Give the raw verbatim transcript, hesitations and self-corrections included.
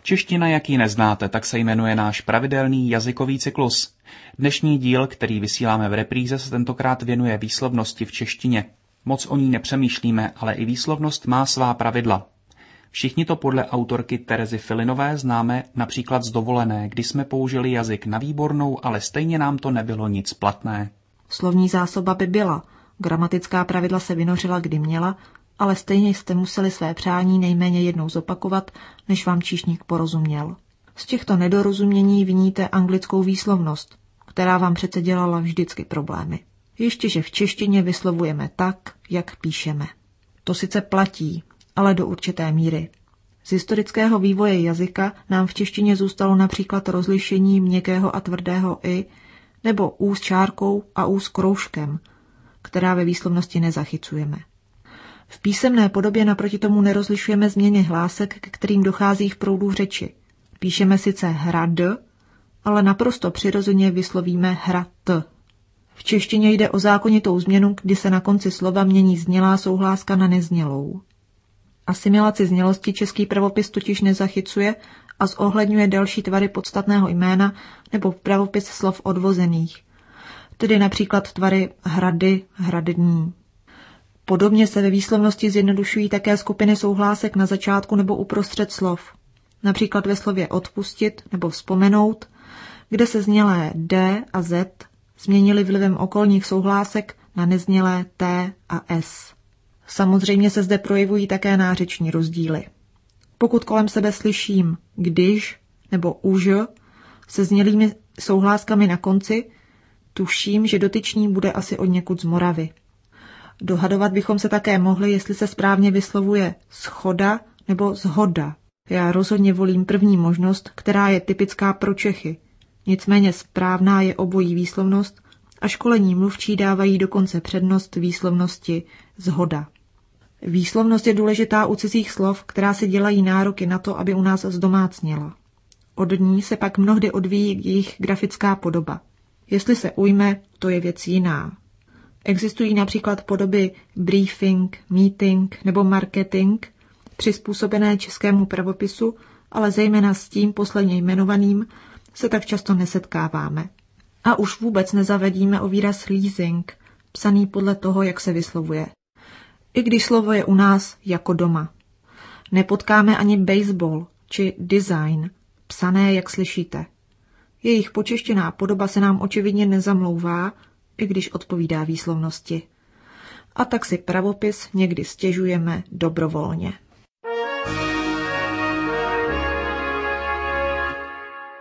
Čeština, jak ji neznáte, tak se jmenuje náš pravidelný jazykový cyklus. Dnešní díl, který vysíláme v repríze, se tentokrát věnuje výslovnosti v češtině. Moc o ní nepřemýšlíme, ale i výslovnost má svá pravidla. Všichni to podle autorky Terezy Filinové známe například z dovolené, kdy jsme použili jazyk na výbornou, ale stejně nám to nebylo nic platné. Slovní zásoba by byla, gramatická pravidla se vynořila, kdy měla, ale stejně jste museli své přání nejméně jednou zopakovat, než vám číšník porozuměl. Z těchto nedorozumění viníte anglickou výslovnost, která vám přece dělala vždycky problémy. Ještě, že v češtině vyslovujeme tak, jak píšeme. To sice platí, ale do určité míry. Z historického vývoje jazyka nám v češtině zůstalo například rozlišení měkkého a tvrdého i, nebo ú s čárkou a ú s kroužkem, která ve výslovnosti nezachycujeme. V písemné podobě naproti tomu nerozlišujeme změny hlásek, k kterým dochází v proudu řeči. Píšeme sice hrad, ale naprosto přirozeně vyslovíme hrat. V češtině jde o zákonitou změnu, kdy se na konci slova mění znělá souhláska na neznělou. Asimilaci znělosti český pravopis totiž nezachycuje a zohledňuje další tvary podstatného jména nebo pravopis slov odvozených, tedy například tvary hrady, hradní. Podobně se ve výslovnosti zjednodušují také skupiny souhlásek na začátku nebo uprostřed slov, například ve slově odpustit nebo vzpomenout, kde se znělé d a z změnily vlivem okolních souhlásek na neznělé t a s. Samozřejmě se zde projevují také nářeční rozdíly. Pokud kolem sebe slyším když nebo už se znělými souhláskami na konci, tuším, že dotyčný bude asi odněkud z Moravy. Dohadovat bychom se také mohli, jestli se správně vyslovuje schoda nebo zhoda. Já rozhodně volím první možnost, která je typická pro Čechy. Nicméně správná je obojí výslovnost a školení mluvčí dávají dokonce přednost výslovnosti zhoda. Výslovnost je důležitá u cizích slov, která si dělají nároky na to, aby u nás zdomácněla. Od ní se pak mnohdy odvíjí jejich grafická podoba. Jestli se ujme, to je věc jiná. Existují například podoby briefing, meeting nebo marketing, přizpůsobené českému pravopisu, ale zejména s tím posledně jmenovaným se tak často nesetkáváme. A už vůbec nezavedíme o výraz leasing, psaný podle toho, jak se vyslovuje. I když slovo je u nás jako doma. Nepotkáme ani baseball či design, psané, jak slyšíte. Jejich počeštěná podoba se nám očividně nezamlouvá, i když odpovídá výslovnosti. A tak si pravopis někdy stěžujeme dobrovolně.